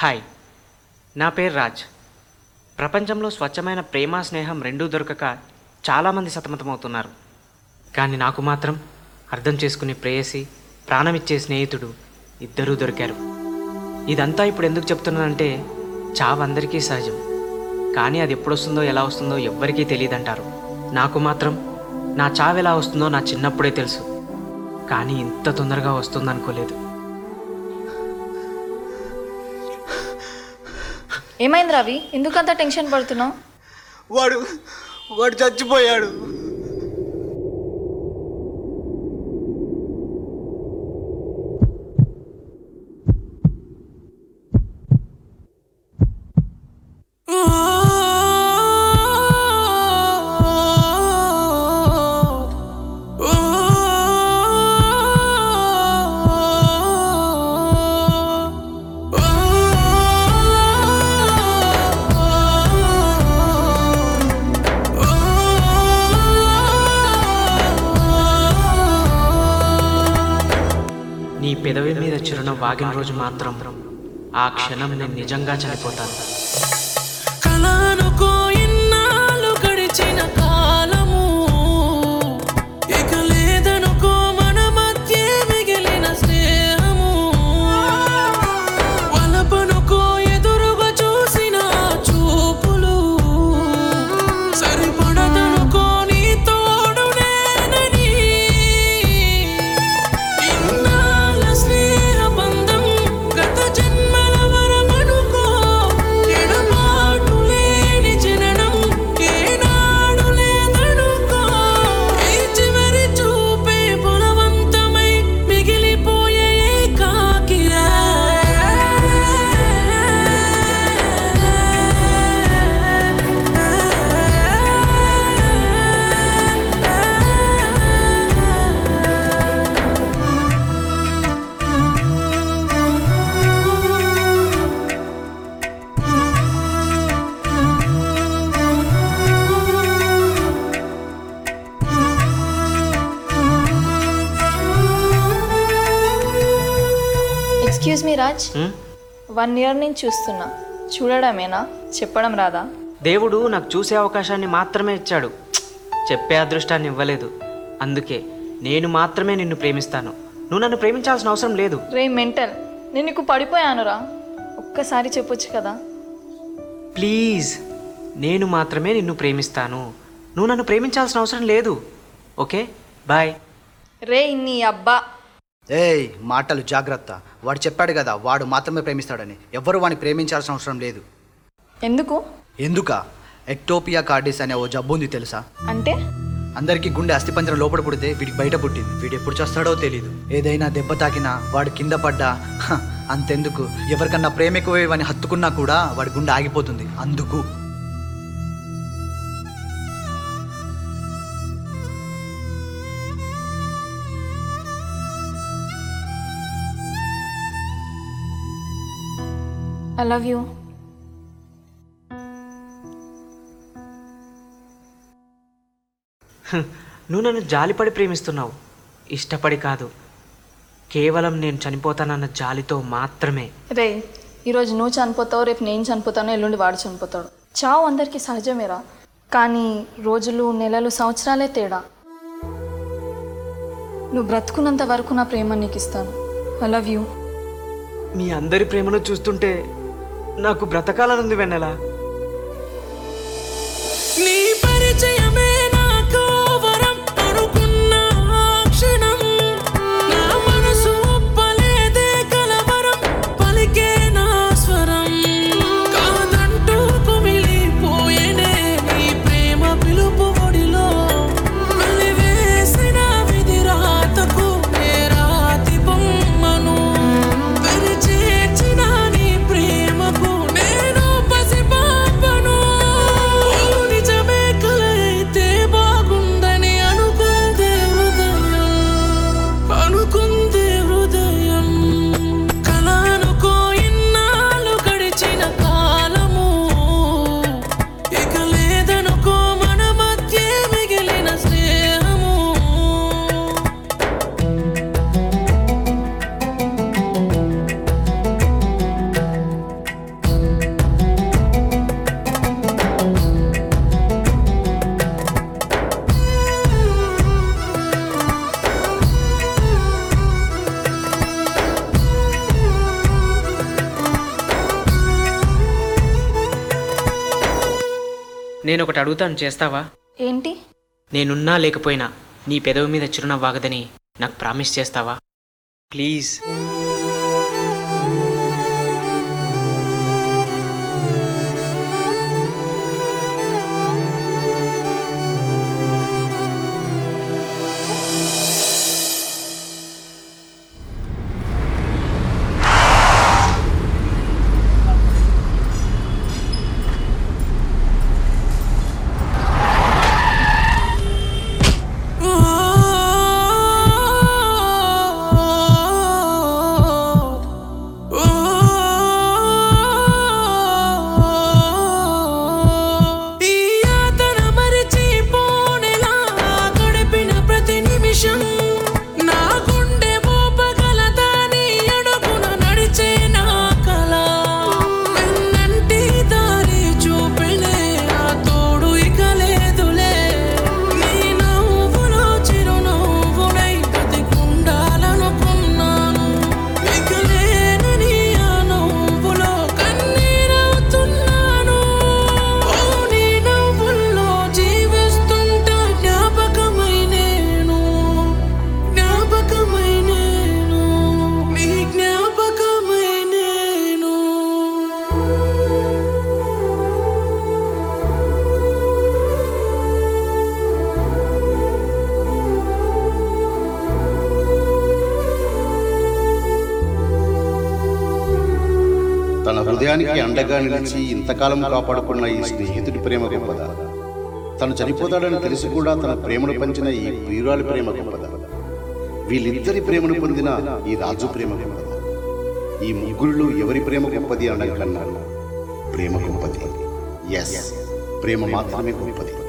Hi, నా పేరు రాజ్. ప్రపంచంలో స్వచ్ఛమైన ప్రేమ స్నేహం రెండూ దొరకక చాలామంది సతమతమవుతున్నారు. కానీ నాకు మాత్రం అర్థం చేసుకునే ప్రేయసి, ప్రాణమిచ్చే స్నేహితుడు ఇద్దరూ దొరికారు. ఇదంతా ఇప్పుడు ఎందుకు చెప్తున్నానంటే, చావు అందరికీ సహజం, కానీ అది ఎప్పుడొస్తుందో ఎలా వస్తుందో ఎవ్వరికీ తెలియదంటారు. నాకు మాత్రం నా చావు ఎలా వస్తుందో నా చిన్నప్పుడే తెలుసు, కానీ ఇంత తొందరగా వస్తుందనుకోలేదు. ఏమైంది రవి, ఎందుకంత టెన్షన్ పడుతున్నావు? వాడు చచ్చిపోయాడు. నీ పెదవి మీద చిరునవ్వు వాగిన రోజు మాత్రం ఆ క్షణం నేను నిజంగా చనిపోతాను. కలానుకో ఇన్నాళ్ళు గడిచిన కాలము, ఇక లేదనుకో మన మధ్య మిగిలిన స్నేహము. వలపనుకో ఎదురుగా చూసిన చూపులు, సరిపడదనుకో నీ తోడు నేనని. ఇన్నాళ్ళ స్నేహ బంధం గత జన్మల వరమనుకో. ఎడబాటు లేని జననం ఏనాడు లేదనుకో. ఈ చివరి చూపే బలవంతమై మిగిలిపోయే ఏకాకిరా. ఎక్స్క్యూజ్ మీ రాజ్, 1 year నుంచి చూస్తున్నా. చూడడమేనా, చెప్పడం రాదా? దేవుడు నాకు చూసే అవకాశాన్ని మాత్రమే ఇచ్చాడు, చెప్పే అదృష్టాన్ని ఇవ్వలేదు. అందుకే నేను మాత్రమే నిన్ను ప్రేమిస్తాను. నువ్వు నన్ను ప్రేమించాల్సిన అవసరం లేదు. రే మెంటల్, నేను నీకు పడిపోయానురా. ఒక్కసారి చెప్పొచ్చు కదా. ప్లీజ్, నేను మాత్రమే నిన్ను ప్రేమిస్తాను. నువ్వు నన్ను ప్రేమించాల్సిన అవసరం లేదు. Okay, bye. రే నీ అబ్బా. ఏయ్, మాటలు జాగ్రత్త. వాడు చెప్పాడు కదా వాడు మాత్రమే ప్రేమిస్తాడని. ఎవ్వరు వాడిని ప్రేమించాల్సిన అవసరం లేదు. ఎందుకు? ఎందుకా? ఎక్టోపియా కార్డిస్ అనే ఓ జబ్బు ఉంది తెలుసా? అంటే అందరికీ గుండె అస్థిపంజరం లోపల పుడితే వీడికి బయట పుట్టింది. వీడు ఎప్పుడు చేస్తాడో తెలీదు. ఏదైనా దెబ్బ తాకినా, వాడు కింద పడ్డా, అంతెందుకు ఎవరికన్నా ప్రేమ ఎక్కువని హత్తుకున్నా కూడా వాడి గుండె ఆగిపోతుంది. అందుకు ఐ లవ్ యూ. నువ్వు నన్ను జాలిపడి ప్రేమిస్తున్నావు, ఇష్టపడి కాదు. కేవలం నేను చనిపోతానన్న జాలితో మాత్రమే. రే, ఈరోజు నువ్వు చనిపోతావు, రేపు నేను చనిపోతాను, ఎల్లుండి వాడు చనిపోతాడు. చావు అందరికీ సహజమేరా, కానీ రోజులు, నెలలు, సంవత్సరాలే తేడా. నువ్వు బ్రతుకున్నంత వరకు నా ప్రేమ నీకు ఇస్తాను. I love you. మీ అందరి ప్రేమను చూస్తుంటే నాకు బ్రతకాలనుంది వెన్నెలా. నీ పరిచయమే నాకు వరం అనుకున్న ఆ క్షణం. నా మనసు ఒప్పలేదే కలవరం, పలికే నా స్వరం. కాదంటూ కుమిలిపోయేనే నీ ప్రేమ పిలుపు ఒడిలో. వెలివేసిన విధి రాతకు నే రాతి బొమ్మను. వెలిచేర్చిన నీ ప్రేమకు నేను పసిపాపను. నిజమే కల అయితే నేను ఒకటి అడుగుతాను, చేస్తావా? ఏంటి? నేనున్నా లేకపోయినా నీ పెదవి మీద చిరునవ్వాగదని నాకు ప్రామిస్ చేస్తావా? ప్లీజ్. తన హృదయానికి అండగా నిలిచి ఇంతకాలం కాపాడుకున్న ఈ స్నేహితుడి ప్రేమ గొప్పదా? తను చనిపోతాడని తెలిసి కూడా తన ప్రేమను పంచిన ఈ ప్రియురాలి ప్రేమ గొప్పదా? వీళ్ళిద్దరి ప్రేమను పొందిన ఈ రాజు ప్రేమ గొప్పదా? ఈ ముగ్గురిలో ఎవరి ప్రేమ గొప్పది అనడం కన్నా ప్రేమ గొప్పది. ఎస్, ప్రేమ మాత్రమే గొప్పది.